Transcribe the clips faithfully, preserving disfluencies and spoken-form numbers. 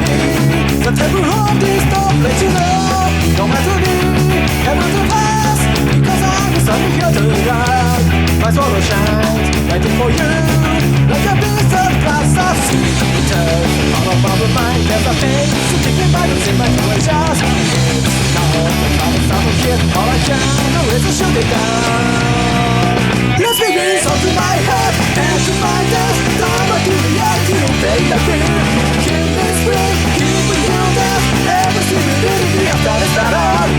The temple of this don't let you know. No matter me, heaven to pass. Because I'm the sun here to guide. My soul shines, waiting for you. Like a piece of glass of sweet. All of my mind, there's a pain. So take me by the same my pleasures. Now the promise of a kid. All I can do is to shoot it down. Let's begin, so to my head, head to my desk. Time to the reality, you pay the bill. Keep me free, keep me till death. Every single day, I've got to start on.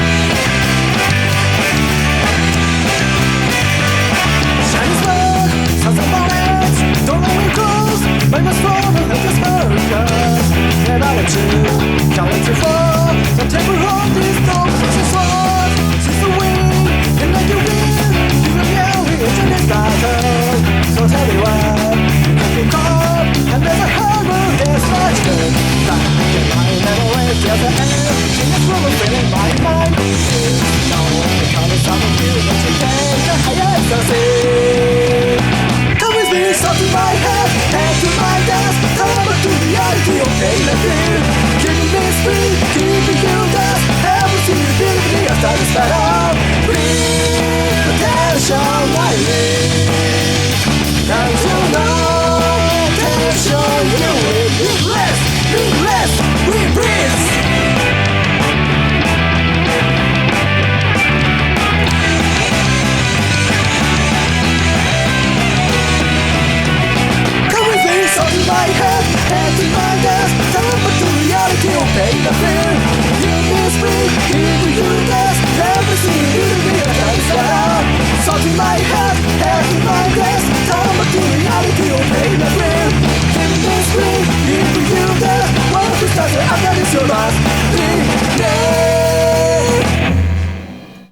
Shiny smoke, sounds of bullets. Don't let me close, make us fall and let us focus. Never let you, can't let you fall. The temple of this dog, she's sword, she's the wind, and let you win. You will yell in this battle. So tell me why you can be caught, and there's a harbor, there's much good. That can lie never wait, there's an end. She is really feeling my mind. Now the colors of the view, but you take the highest of it. Come with me, stop to my head, head to my desk. Come back to reality, okay, let me. Keep me free, keep me till death. Every single day, after this battle.